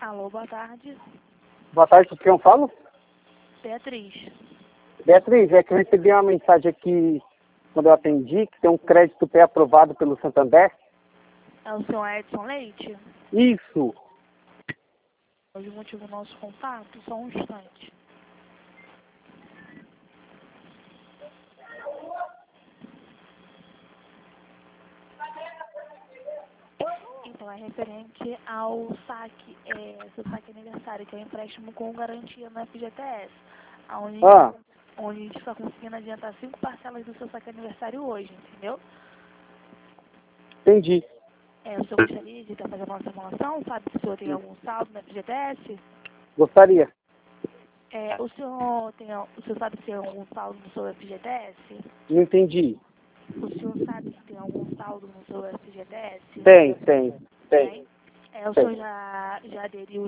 Alô, boa tarde. Boa tarde, com quem eu falo? Beatriz. Beatriz, é que eu recebi uma mensagem aqui quando eu atendi, que tem um crédito pré-aprovado pelo Santander. É o senhor Edson Leite? Isso. Hoje o motivo do nosso contato, só um instante. Então, é referente ao saque, seu saque aniversário, que é o empréstimo com garantia na FGTS, onde a gente está conseguindo adiantar 5 parcelas do seu saque aniversário hoje, entendeu? Entendi. O senhor gostaria de estar fazendo uma simulação? Sabe se o senhor tem algum saldo na FGTS? Gostaria. O senhor sabe se tem algum saldo no seu FGTS? Não entendi. O senhor sabe se tem algum saldo no seu FGTS? Tem. O senhor já aderiu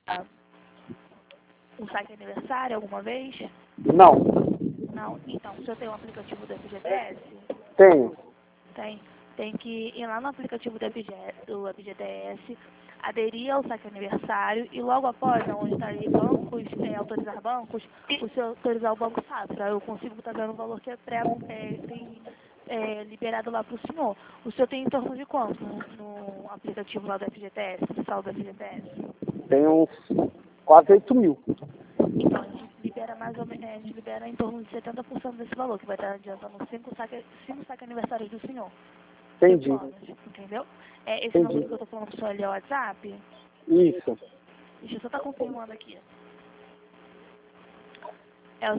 um saque aniversário alguma vez? Não. Não? Então, o senhor tem um aplicativo do FGTS? Tenho. Tem que ir lá no aplicativo do FGTS, aderir ao saque aniversário e logo após, onde está aí bancos, autorizar bancos, o senhor autorizar o Banco Safra. Eu consigo estar vendo o valor que tem liberado lá para o senhor. O senhor tem em torno de quanto no aplicativo lá do FGTS, no saldo do FGTS? Tenho uns quase 8 mil. Então, a gente libera mais ou menos, a gente libera em torno de 70% desse valor, que vai estar adiantando 5 saque aniversários do senhor. Entendi. Entendeu? Esse número que eu tô falando pro senhor ali é o WhatsApp? Isso. Deixa eu só estar confirmando aqui. É o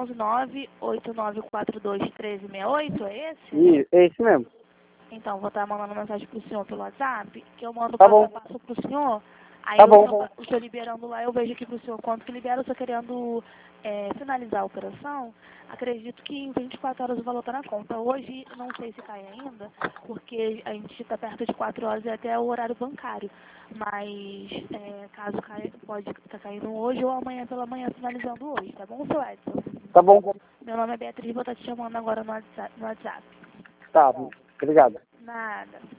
011-98942-1368, é esse? Isso, é esse mesmo. Então, vou estar mandando mensagem pro senhor pelo WhatsApp, que eu mando Tá passo bom. a passo pro senhor. Aí Tá bom. o senhor liberando lá, eu vejo aqui pro senhor quanto que libera, eu estou querendo finalizar a operação. Acredito que em 24 horas o valor está na conta. Hoje, não sei se cai ainda, porque a gente está perto de 4 horas e até o horário bancário. Mas, caso caia, pode estar caindo hoje ou amanhã pela manhã, finalizando hoje, tá bom, seu Edson? Tá bom. Meu nome é Beatriz, vou estar te chamando agora no WhatsApp. Tá, obrigado. Nada.